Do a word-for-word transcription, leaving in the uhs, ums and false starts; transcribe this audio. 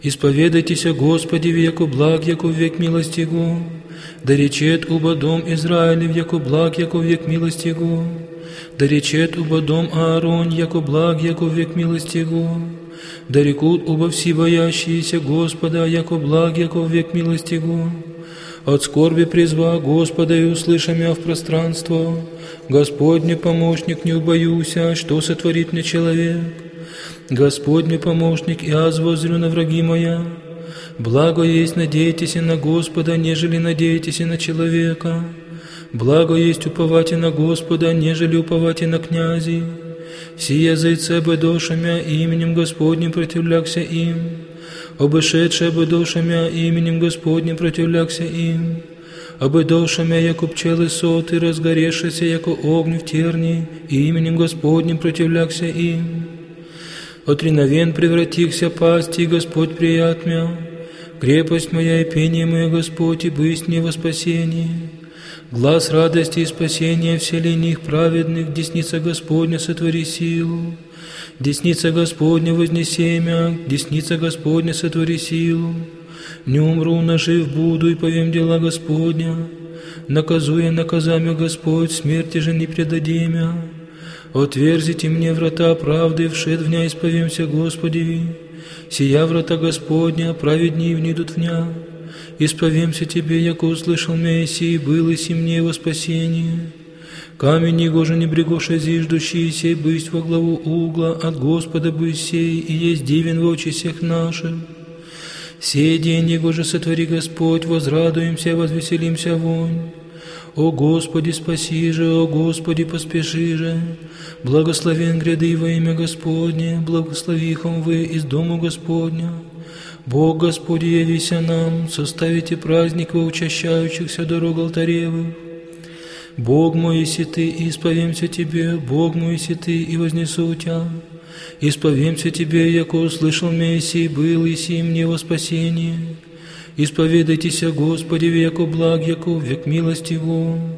Исповедайтеся Господи, яко благ, яко век милости Его. Да речет уба дом Израилев, яко благ, яко век милости Его. Да речет уба дом Аарон, яко благ, яко век милости Его. Да рекут уба все боящиеся Господа, яко благ, яко век милости Его. От скорби призва Господа и услыша мя в пространство. Господне помощник, не убоюся, что сотворит мне человек. Господь помощник, и аз воззрю на враги моя. Благо есть надейтесь на Господа, нежели надейтесь на человека. Благо есть уповать на Господа, нежели уповать на князей. Сия зайце бы дошамя, именем Господним противлякся им. Обышедше бы дошамя, именем Господним противлякся им. Обы дошамя, яко пчелы соты, разгорешися, яко огню в терни, именем Господним противлякся им. От риновен превратихся пасти, Господь прият мя. Крепость моя и пение мое, Господь, и бысть мне во спасении. Глаз радости и спасения вселенных праведных, десница Господня сотвори силу. Десница Господня вознеси мя, десница Господня сотвори силу. Не умру, но жив буду, и повем дела Господня. Наказуя наказамя Господь, смерти же не предадимя. Отверзите мне врата правды, вшед в ня исповемся Господеви. Сия врата Господня, праведни внидут в ня. Исповемся Тебе, яко услышал мя, и был и си мне во спасение. Камень его же не брегоша зиждущий, сей бысть во главу угла, от Господа бысть сей, и есть дивен в очи всех наших. Сей день его же сотвори Господь, возрадуемся, возвеселимся вонь. О Господи, спаси же, о Господи, поспеши же. Благословен гряды во имя Господне, благословихом вы из дому Господня. Бог Господи, явися нам, составите праздник во учащающихся дорог алтаревых. Бог мой, еси Ты, и исповемся Тебе, Бог мой, еси Ты, и вознесу Тя. Исповемся Тебе, яко услышал мя, еси был, еси мне во спасение. Исповедайтеся Господи, яко благ, яко век милости Его.